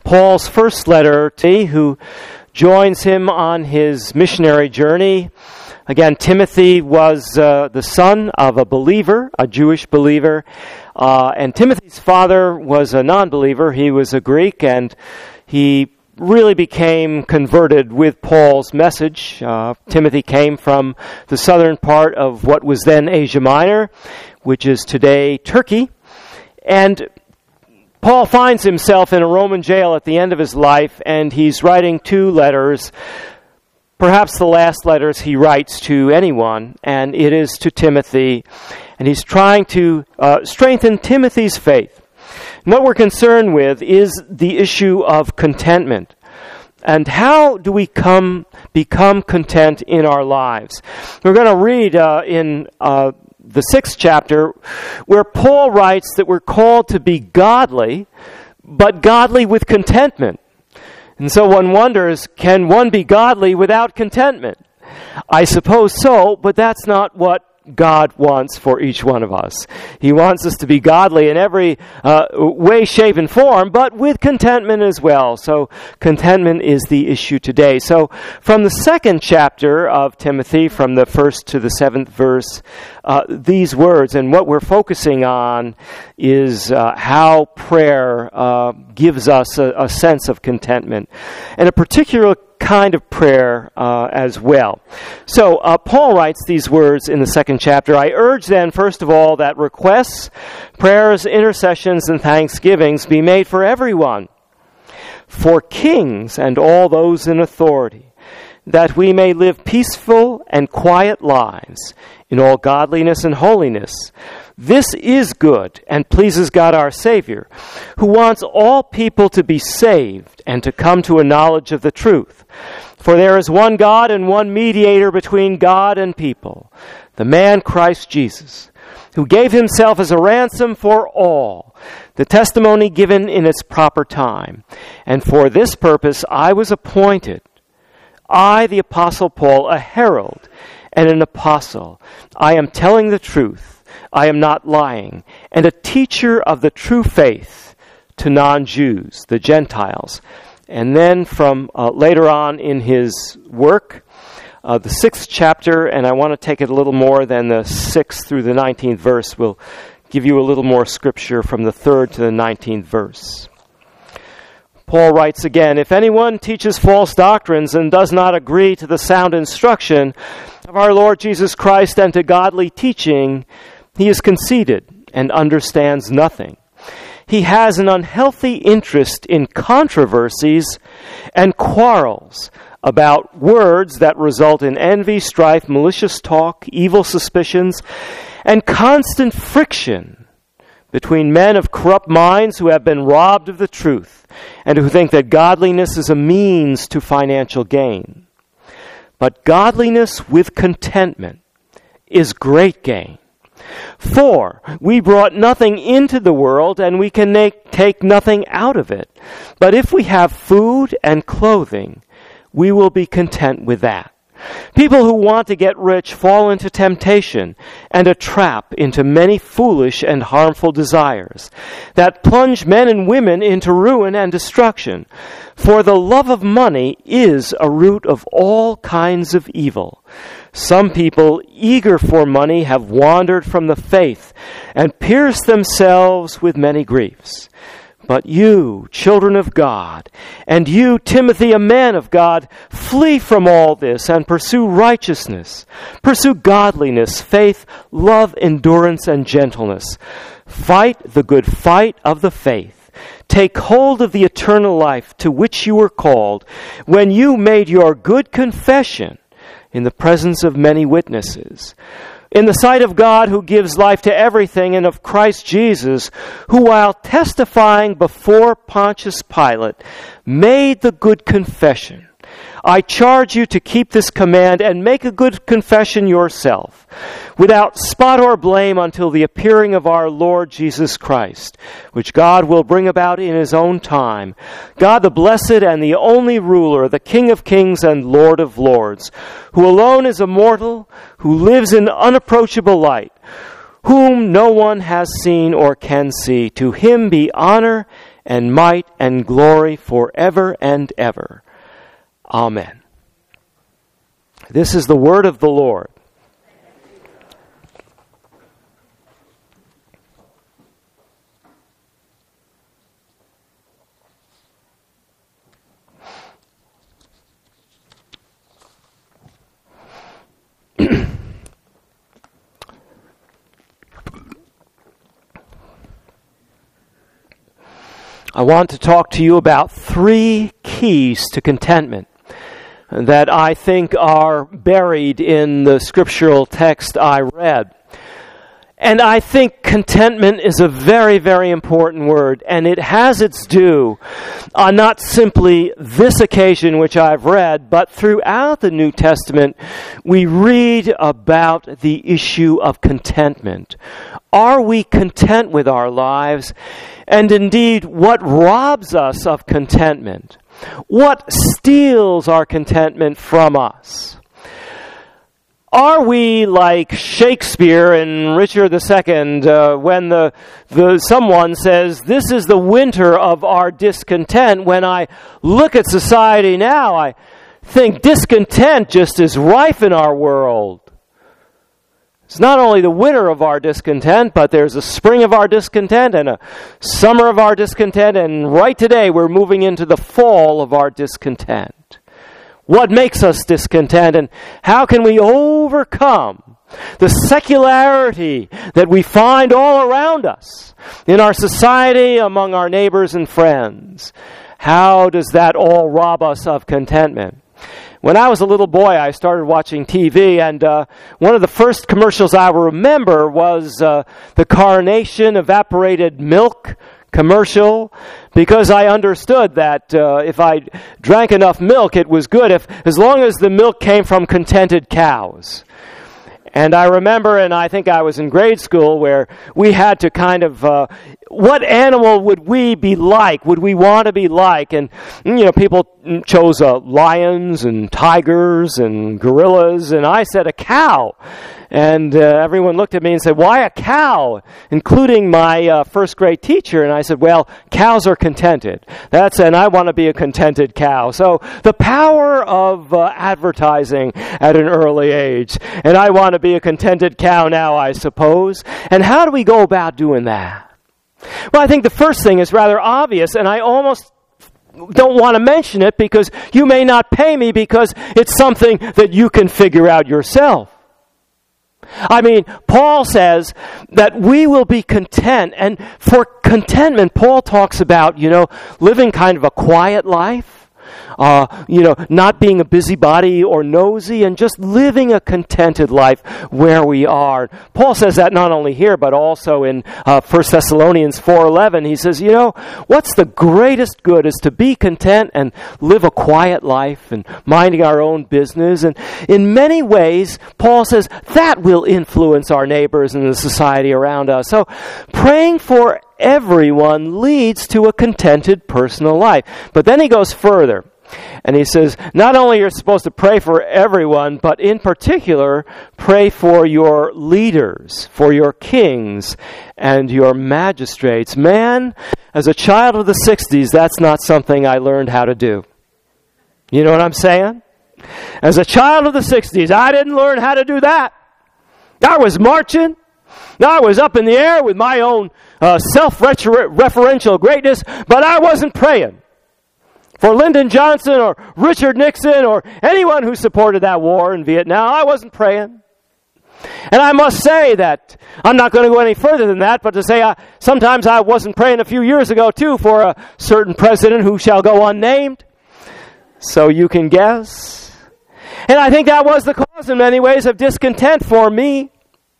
Paul's first letter to Timothy, who joins him on his missionary journey. Again, Timothy was the son of a believer, a Jewish believer, and Timothy's father was a non-believer. He was a Greek, and he really became converted with Paul's message. Timothy came from the southern part of what was then Asia Minor, which is today Turkey, and Paul finds himself in a Roman jail at the end of his life, and he's writing 2 letters, perhaps the last letters he writes to anyone, and it is to Timothy, and he's trying to strengthen Timothy's faith. And what we're concerned with is the issue of contentment. And how do we become content in our lives? We're going to read in the 6th chapter, where Paul writes that we're called to be godly, but godly with contentment. And so one wonders, can one be godly without contentment? I suppose so, but that's not what God wants for each one of us. He wants us to be godly in every way, shape, and form, but with contentment as well. So contentment is the issue today. So from the 2nd chapter of Timothy, from the 1st to the 7th verse, these words, and what we're focusing on is how prayer gives us a sense of contentment, and a particular kind of prayer as well. So Paul writes these words in the 2nd chapter. I urge then, first of all, that requests, prayers, intercessions, and thanksgivings be made for everyone, for kings and all those in authority, that we may live peaceful and quiet lives in all godliness and holiness. This is good and pleases God our Savior, who wants all people to be saved and to come to a knowledge of the truth. For there is one God and one mediator between God and people, the man Christ Jesus, who gave himself as a ransom for all, the testimony given in its proper time. And for this purpose I was appointed, I, the Apostle Paul, a herald and an apostle. I am telling the truth. I am not lying, and a teacher of the true faith to non-Jews, the Gentiles. And then from later on in his work, the 6th chapter, and I want to take it a little more than the 6th through the 19th verse. We'll give you a little more scripture from the 3rd to the 19th verse. Paul writes again, if anyone teaches false doctrines and does not agree to the sound instruction of our Lord Jesus Christ and to godly teaching, he is conceited and understands nothing. He has an unhealthy interest in controversies and quarrels about words that result in envy, strife, malicious talk, evil suspicions, and constant friction between men of corrupt minds who have been robbed of the truth and who think that godliness is a means to financial gain. But godliness with contentment is great gain. For we brought nothing into the world, and we can take nothing out of it. But if we have food and clothing, we will be content with that. People who want to get rich fall into temptation and a trap into many foolish and harmful desires that plunge men and women into ruin and destruction. For the love of money is a root of all kinds of evil. Some people, eager for money, have wandered from the faith and pierced themselves with many griefs. But you, children of God, and you, Timothy, a man of God, flee from all this and pursue righteousness. Pursue godliness, faith, love, endurance, and gentleness. Fight the good fight of the faith. Take hold of the eternal life to which you were called when you made your good confession in the presence of many witnesses. In the sight of God, who gives life to everything, and of Christ Jesus, who while testifying before Pontius Pilate, made the good confession. I charge you to keep this command and make a good confession yourself, without spot or blame until the appearing of our Lord Jesus Christ, which God will bring about in his own time. God the blessed and the only ruler, the King of kings and Lord of lords, who alone is immortal, who lives in unapproachable light, whom no one has seen or can see. To him be honor and might and glory forever and ever. Amen. This is the word of the Lord. I want to talk to you about 3 keys to contentment that I think are buried in the scriptural text I read. And I think contentment is a very, very important word, and it has its due on not simply this occasion which I've read, but throughout the New Testament we read about the issue of contentment. Are we content with our lives? And indeed, what robs us of contentment? What steals our contentment from us? Are we like Shakespeare in Richard II when someone says, "This is the winter of our discontent"? When I look at society now, I think discontent just is rife in our world. It's not only the winter of our discontent, but there's a spring of our discontent and a summer of our discontent, and right today we're moving into the fall of our discontent. What makes us discontent, and how can we overcome the secularity that we find all around us in our society, among our neighbors and friends? How does that all rob us of contentment? When I was a little boy, I started watching TV, and one of the first commercials I remember was the Carnation evaporated milk commercial, because I understood that if I drank enough milk, it was good, as long as the milk came from contented cows. And I remember, and I think I was in grade school, where we had to kind of, what animal would we be like? Would we want to be like? And, people chose lions and tigers and gorillas, and I said a cow. And everyone looked at me and said, "Why a cow?" Including my first grade teacher. And I said, "Well, cows are contented. And I want to be a contented cow." So the power of advertising at an early age. And I want to be a contented cow now, I suppose. And how do we go about doing that? Well, I think the first thing is rather obvious, and I almost don't want to mention it because you may not pay me, because it's something that you can figure out yourself. I mean, Paul says that we will be content, and for contentment, Paul talks about, living kind of a quiet life, not being a busybody or nosy, and just living a contented life where we are. Paul says that not only here, but also in 1 Thessalonians 4:11. He says, what's the greatest good is to be content and live a quiet life and minding our own business. And in many ways, Paul says that will influence our neighbors and the society around us. So praying for everyone leads to a contented personal life. But then he goes further. And he says, not only you're supposed to pray for everyone, but in particular, pray for your leaders, for your kings, and your magistrates. Man, as a child of the 60s, that's not something I learned how to do. You know what I'm saying? As a child of the 60s, I didn't learn how to do that. I was marching. I was up in the air with my own self-referential greatness, but I wasn't praying for Lyndon Johnson or Richard Nixon or anyone who supported that war in Vietnam. I wasn't praying. And I must say that I'm not going to go any further than that, but to say sometimes I wasn't praying a few years ago, too, for a certain president who shall go unnamed. So you can guess. And I think that was the cause in many ways of discontent for me.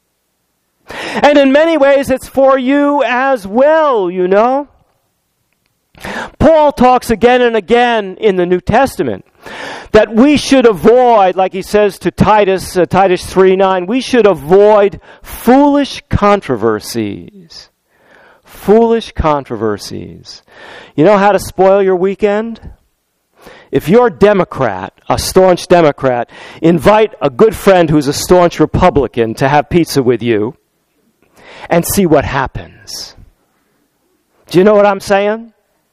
And in many ways, it's for you as well, Paul talks again and again in the New Testament that we should avoid, like he says to Titus 3:9, we should avoid foolish controversies. Foolish controversies. You know how to spoil your weekend? If you're a Democrat, a staunch Democrat, invite a good friend who's a staunch Republican to have pizza with you, and see what happens. Do you know what I'm saying?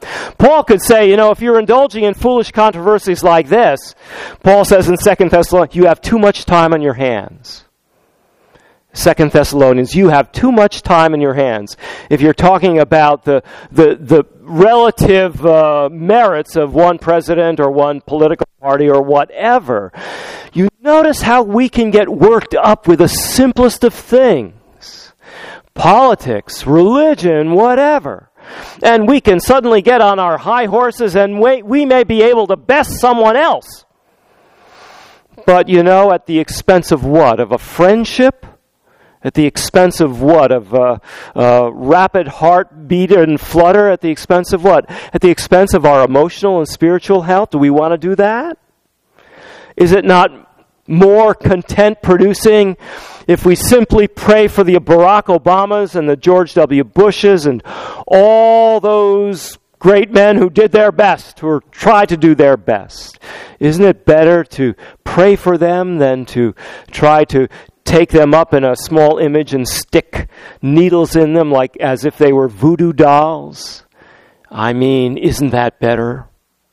Paul could say, if you're indulging in foolish controversies like this, Paul says in 2 Thessalonians, you have too much time on your hands. 2 Thessalonians, you have too much time in your hands. If you're talking about the relative merits of one president or one political party or whatever, you notice how we can get worked up with the simplest of things. Politics, religion, whatever. And we can suddenly get on our high horses and we may be able to best someone else. But at the expense of what? Of a friendship? At the expense of what? Of rapid heartbeat and flutter? At the expense of what? At the expense of our emotional and spiritual health? Do we want to do that? Is it not more content producing if we simply pray for the Barack Obamas and the George W. Bushes and all those great men who did their best, who tried to do their best? Isn't it better to pray for them than to try to take them up in a small image and stick needles in them like as if they were voodoo dolls? Isn't that better?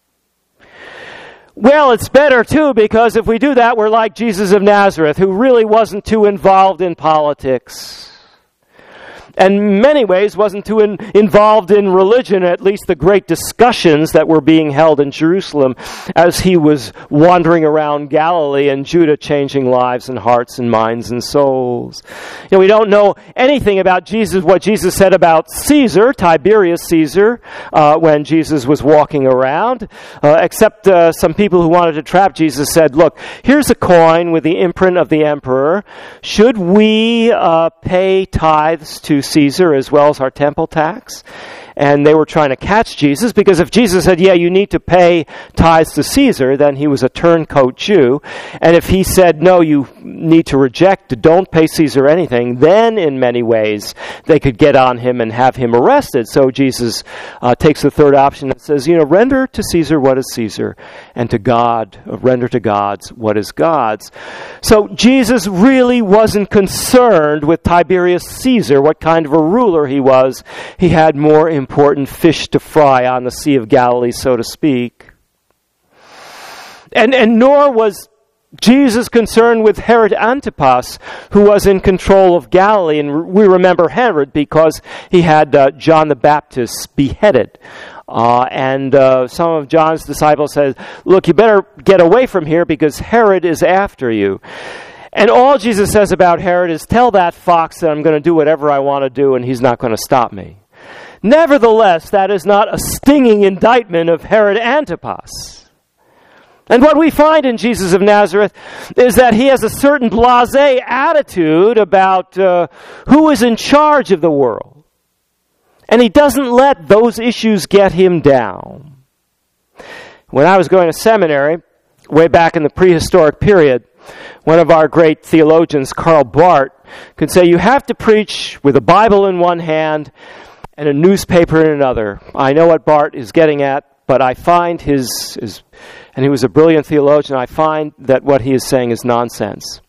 Well, it's better too, because if we do that, we're like Jesus of Nazareth, who really wasn't too involved in politics. And in many ways wasn't too involved in religion, at least the great discussions that were being held in Jerusalem as he was wandering around Galilee and Judah, changing lives and hearts and minds and souls. We don't know anything about Jesus, what Jesus said about Caesar, Tiberius Caesar, when Jesus was walking around, except some people who wanted to trap Jesus said, look, here's a coin with the imprint of the emperor. Should we pay tithes to Caesar as well as our temple tax? And they were trying to catch Jesus, because if Jesus said, yeah, you need to pay tithes to Caesar, then he was a turncoat Jew. And if he said, no, you need to reject, don't pay Caesar anything, then in many ways they could get on him and have him arrested. So Jesus takes the third option and says, render to Caesar what is Caesar, and to God, render to God's what is God's. So Jesus really wasn't concerned with Tiberius Caesar, what kind of a ruler he was. He had more important fish to fry on the Sea of Galilee, so to speak. And nor was Jesus concerned with Herod Antipas, who was in control of Galilee. And we remember Herod because he had John the Baptist beheaded. And some of John's disciples said, look, you better get away from here because Herod is after you. And all Jesus says about Herod is, tell that fox that I'm going to do whatever I want to do and he's not going to stop me. Nevertheless, that is not a stinging indictment of Herod Antipas. And what we find in Jesus of Nazareth is that he has a certain blasé attitude about who is in charge of the world. And he doesn't let those issues get him down. When I was going to seminary, way back in the prehistoric period, one of our great theologians, Karl Barth, could say, you have to preach with a Bible in one hand and a newspaper in another. I know what Barth is getting at, but I find his and he was a brilliant theologian, I find that what he is saying is nonsense.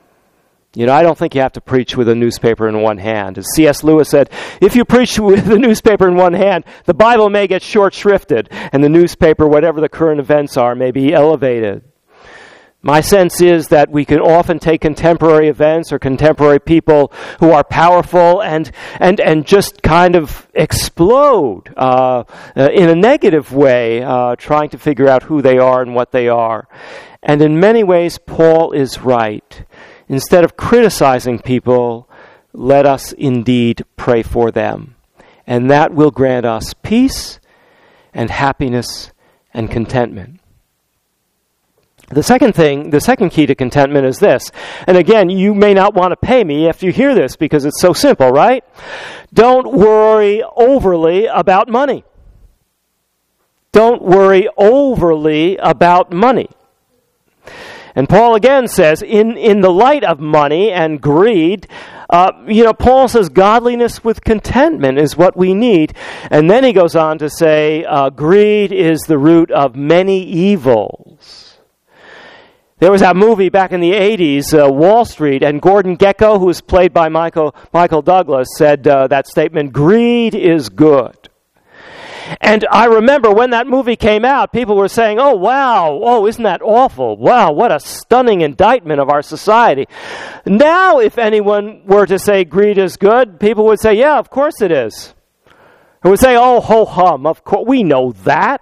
I don't think you have to preach with a newspaper in one hand. As C.S. Lewis said, if you preach with the newspaper in one hand, the Bible may get short-shrifted, and the newspaper, whatever the current events are, may be elevated. My sense is that we can often take contemporary events or contemporary people who are powerful and just kind of explode in a negative way, trying to figure out who they are and what they are. And in many ways, Paul is right. Instead of criticizing people, let us indeed pray for them. And that will grant us peace and happiness and contentment. The second key to contentment is this. And again, you may not want to pay me after you hear this because it's so simple, right? Don't worry overly about money. Don't worry overly about money. And Paul again says, in the light of money and greed, Paul says godliness with contentment is what we need. And then he goes on to say, greed is the root of many evils. There was that movie back in the 80s, Wall Street, and Gordon Gekko, who was played by Michael Douglas, said that statement, greed is good. And I remember when that movie came out, people were saying, oh, wow, oh, isn't that awful? Wow, what a stunning indictment of our society. Now, if anyone were to say greed is good, people would say, yeah, of course it is. They would say, oh, ho-hum, of course, we know that.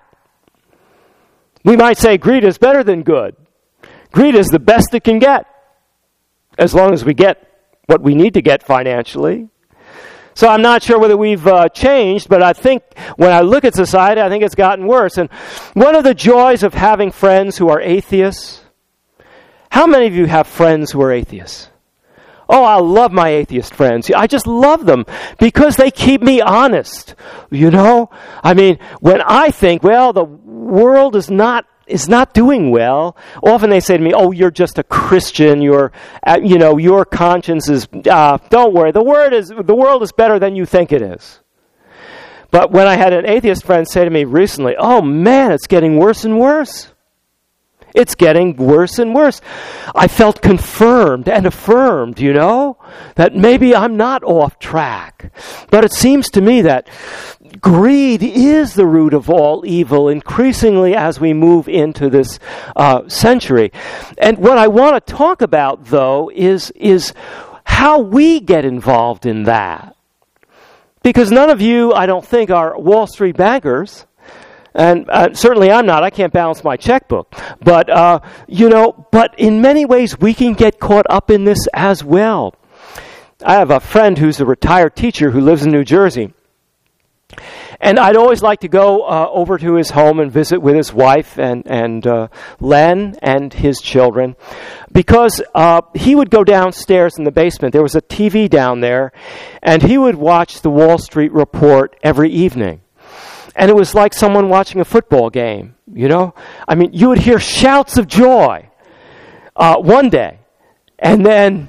We might say greed is better than good. Greed is the best it can get, as long as we get what we need to get financially. So I'm not sure whether we've changed, but I think when I look at society, I think it's gotten worse. And one of the joys of having friends who are atheists, how many of you have friends who are atheists? Oh, I love my atheist friends. I just love them because they keep me honest. You know? I mean, when I think, well, the world is not doing well, often they say to me, oh, you're just a Christian, your conscience is, don't worry, the world is better than you think it is. But when I had an atheist friend say to me recently, oh man, it's getting worse and worse. It's getting worse and worse. I felt confirmed and affirmed, that maybe I'm not off track. But it seems to me that greed is the root of all evil, increasingly as we move into this century. And what I want to talk about, though, is how we get involved in that. Because none of you, I don't think, are Wall Street bankers. And certainly I'm not. I can't balance my checkbook. But, but in many ways we can get caught up in this as well. I have a friend who's a retired teacher who lives in New Jersey. And I'd always like to go over to his home and visit with his wife and Len and his children, because he would go downstairs in the basement. There was a TV down there, and he would watch the Wall Street Report every evening. And it was like someone watching a football game, I mean, you would hear shouts of joy one day, and then,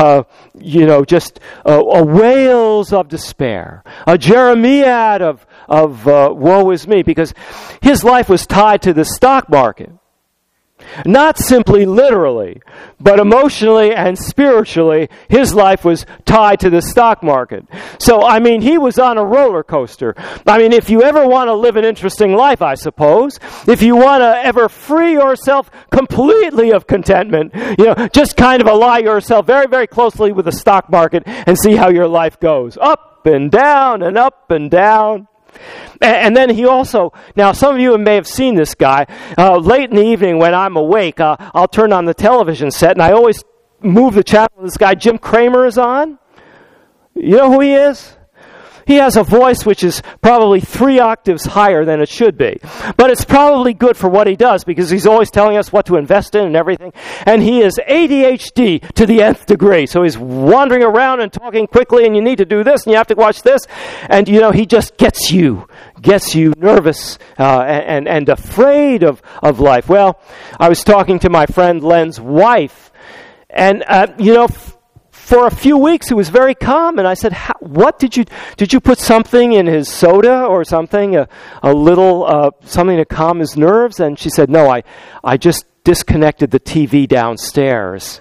just wails of despair, a Jeremiad of woe is me, because his life was tied to the stock market. Not simply literally, but emotionally and spiritually, his life was tied to the stock market. So, I mean, he was on a roller coaster. I mean, if you ever want to live an interesting life, I suppose, if you want to ever free yourself completely of contentment, just kind of ally yourself very, very closely with the stock market and see how your life goes. Up and down and up and down. And then he also, now some of you may have seen this guy, late in the evening when I'm awake, I'll turn on the television set and I always move the channel. This guy Jim Cramer is on. You know who he is? He has a voice which is probably 3 octaves higher than it should be. But it's probably good for what he does, because he's always telling us what to invest in and everything. And he is ADHD to the nth degree. So he's wandering around and talking quickly, and you need to do this, and you have to watch this. And, he just gets you nervous and afraid of life. Well, I was talking to my friend Len's wife, and, for a few weeks, he was very calm, and I said, what did you put something in his soda or something, a little, something to calm his nerves? And she said, no, I just disconnected the TV downstairs.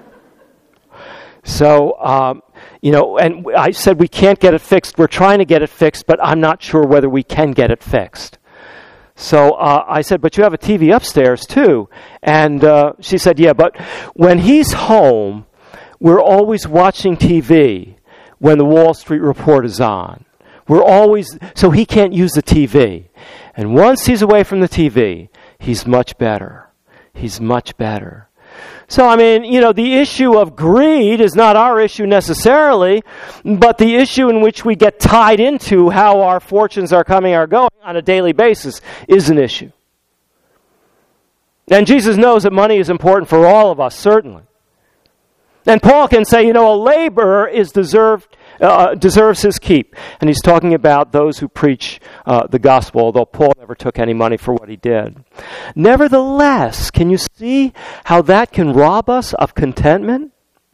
So, and I said, we can't get it fixed. We're trying to get it fixed, but I'm not sure whether we can get it fixed. So I said, but you have a TV upstairs too. And she said, yeah, but when he's home, we're always watching TV when the Wall Street Report is on. So he can't use the TV. And once he's away from the TV, he's much better. He's much better. So, I mean, the issue of greed is not our issue necessarily, but the issue in which we get tied into how our fortunes are coming or going on a daily basis is an issue. And Jesus knows that money is important for all of us, certainly. And Paul can say, a laborer deserves his keep. And he's talking about those who preach the gospel, although Paul never took any money for what he did. Nevertheless, can you see how that can rob us of contentment?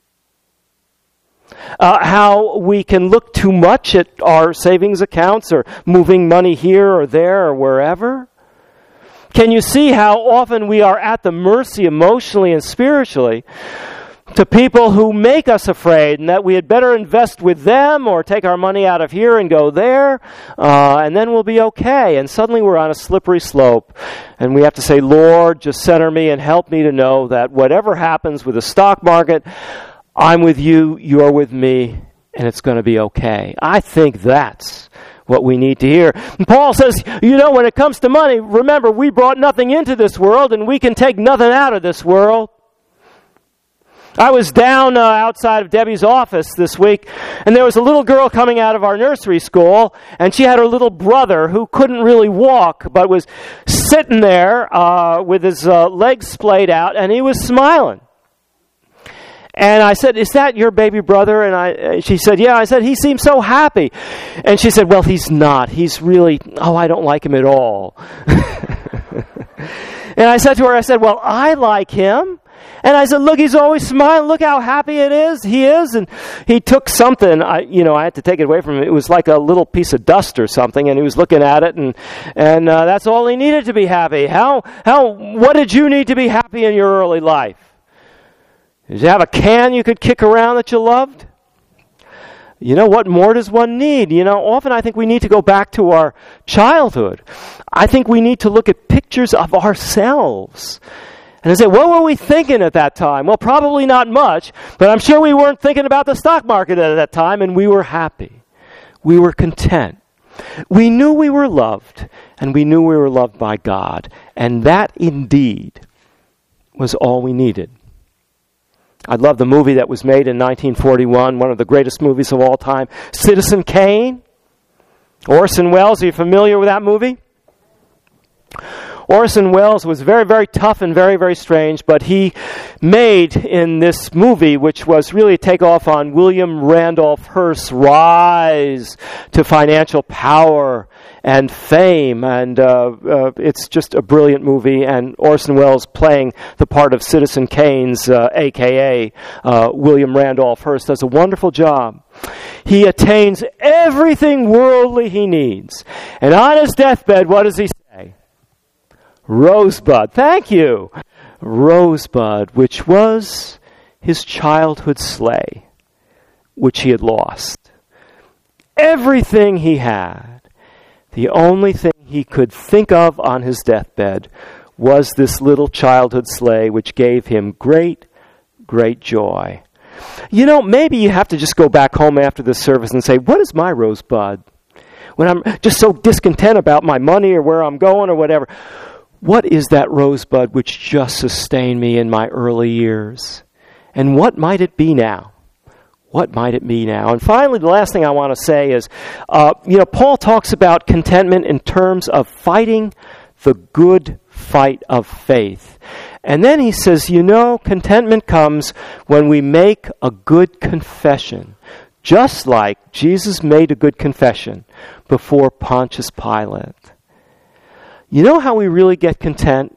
How we can look too much at our savings accounts or moving money here or there or wherever? Can you see how often we are at the mercy emotionally and spiritually to people who make us afraid, and that we had better invest with them or take our money out of here and go there, and then we'll be okay. And suddenly we're on a slippery slope, and we have to say, Lord, just center me and help me to know that whatever happens with the stock market, I'm with you, you're with me, and it's going to be okay. I think that's what we need to hear. And Paul says, when it comes to money, remember, we brought nothing into this world, and we can take nothing out of this world. I was down outside of Debbie's office this week, and there was a little girl coming out of our nursery school, and she had her little brother who couldn't really walk, but was sitting there with his legs splayed out, and he was smiling. And I said, "Is that your baby brother?" And she said, "Yeah." I said, "He seems so happy." And she said, "Well, he's not. He's really, I don't like him at all." And I said to her, "Well, I like him." And I said, "Look, he's always smiling. Look how happy he is." And he took something, I had to take it away from him. It was like a little piece of dust or something, and he was looking at it, and that's all he needed to be happy. What did you need to be happy in your early life? Did you have a can you could kick around that you loved? What more does one need? Often I think we need to go back to our childhood. I think we need to look at pictures of ourselves. And I say, what were we thinking at that time? Well, probably not much, but I'm sure we weren't thinking about the stock market at that time, and we were happy. We were content. We knew we were loved, and we knew we were loved by God. And that indeed was all we needed. I love the movie that was made in 1941, one of the greatest movies of all time, Citizen Kane. Orson Welles, are you familiar with that movie? Orson Welles was very, very tough and very, very strange, but he made in this movie, which was really a takeoff on William Randolph Hearst's rise to financial power and fame, and it's just a brilliant movie, and Orson Welles playing the part of Citizen Kane's, a.k.a. William Randolph Hearst, does a wonderful job. He attains everything worldly he needs, and on his deathbed, what does he say? Rosebud. Thank you. Rosebud, which was his childhood sleigh, which he had lost. Everything he had, the only thing he could think of on his deathbed was this little childhood sleigh, which gave him great, great joy. Maybe you have to just go back home after the service and say, what is my rosebud? When I'm just so discontent about my money or where I'm going or whatever, what is that rosebud which just sustained me in my early years? And what might it be now? What might it be now? And finally, the last thing I want to say is, Paul talks about contentment in terms of fighting the good fight of faith. And then he says, contentment comes when we make a good confession, just like Jesus made a good confession before Pontius Pilate. You know how we really get content?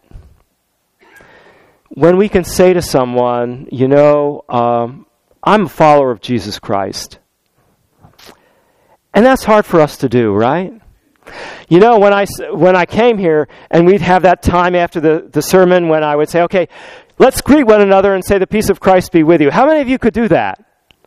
When we can say to someone, I'm a follower of Jesus Christ. And that's hard for us to do, right? When I came here, and we'd have that time after the sermon when I would say, okay, let's greet one another and say the peace of Christ be with you. How many of you could do that?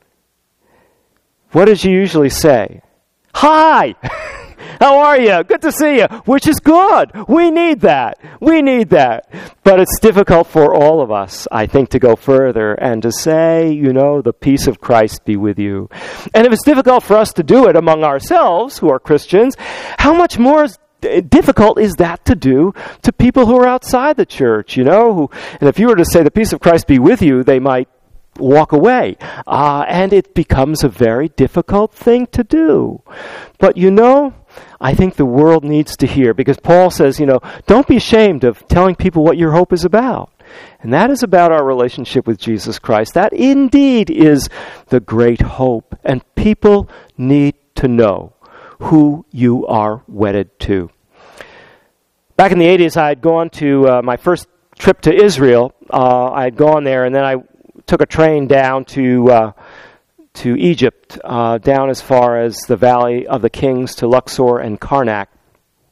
What did you usually say? Hi! How are you? Good to see you. Which is good. We need that. But it's difficult for all of us, I think, to go further and to say, the peace of Christ be with you. And if it's difficult for us to do it among ourselves, who are Christians, how much more difficult is that to do to people who are outside the church, and if you were to say the peace of Christ be with you, they might walk away. And it becomes a very difficult thing to do. But I think the world needs to hear, because Paul says, don't be ashamed of telling people what your hope is about. And that is about our relationship with Jesus Christ. That indeed is the great hope. And people need to know who you are wedded to. Back in the 80s, I had gone to my first trip to Israel. I had gone there, and then I took a train down to Egypt, down as far as the Valley of the Kings to Luxor and Karnak.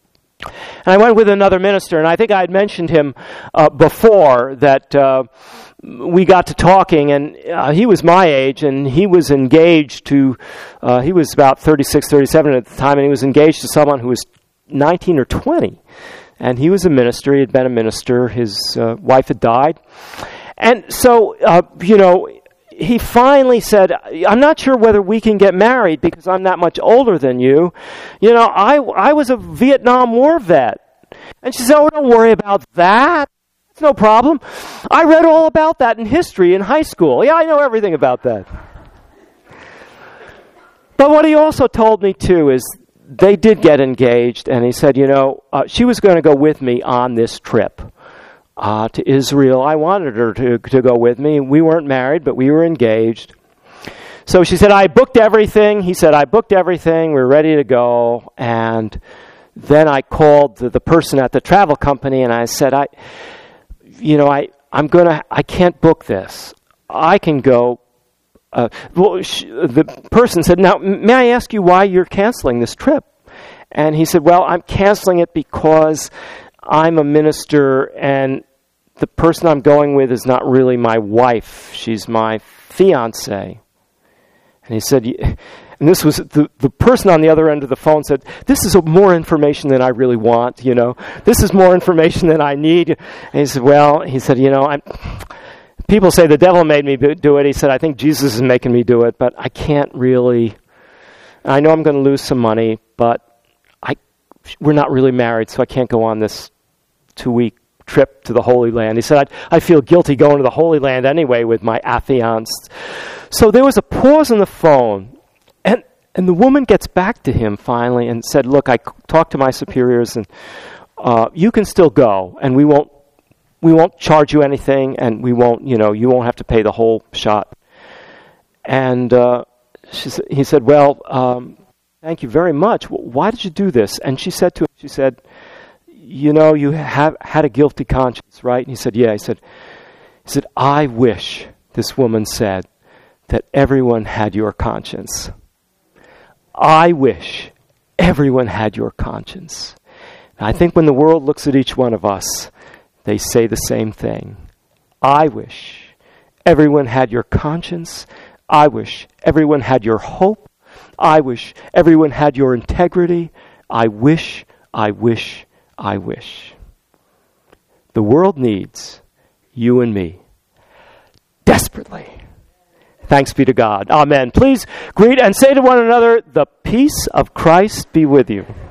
And I went with another minister, and I think I had mentioned him before, that we got to talking, and he was my age, and he was engaged to, he was about 36, 37 at the time, and he was engaged to someone who was 19 or 20. And he was a minister. He had been a minister. His wife had died. And so, he finally said, I'm not sure whether we can get married because I'm that much older than you. I was a Vietnam War vet. And she said, oh, don't worry about that. It's no problem. I read all about that in history in high school. Yeah, I know everything about that. But what he also told me, too, is they did get engaged. And he said, she was going to go with me on this trip to Israel. I wanted her to go with me. We weren't married, but we were engaged. So she said, I booked everything. He said, I booked everything. We're ready to go. And then I called the person at the travel company, and I said, I can't book this. I can go. The person said, now, may I ask you why you're canceling this trip? And he said, well, I'm canceling it because I'm a minister, and the person I'm going with is not really my wife. She's my fiancée. And he said, and this was, the person on the other end of the phone said, this is more information than I really want, This is more information than I need. And he said, people say the devil made me do it. He said, I think Jesus is making me do it, but I can't really. I know I'm going to lose some money, but we're not really married, so I can't go on this 2-week trip to the Holy Land. He said, I feel guilty going to the Holy Land anyway with my affianced. So there was a pause on the phone, and the woman gets back to him finally and said, look, I talked to my superiors, and you can still go, and we won't charge you anything, and we won't, you won't have to pay the whole shot. And he said, well, thank you very much. Why did you do this? And she said to him, you have had a guilty conscience, right? And he said, yeah. He said, I wish, this woman said, that everyone had your conscience. I wish everyone had your conscience. And I think when the world looks at each one of us, they say the same thing. I wish everyone had your conscience. I wish everyone had your hope. I wish everyone had your integrity. I wish. The world needs you and me desperately. Thanks be to God. Amen. Please greet and say to one another, the peace of Christ be with you.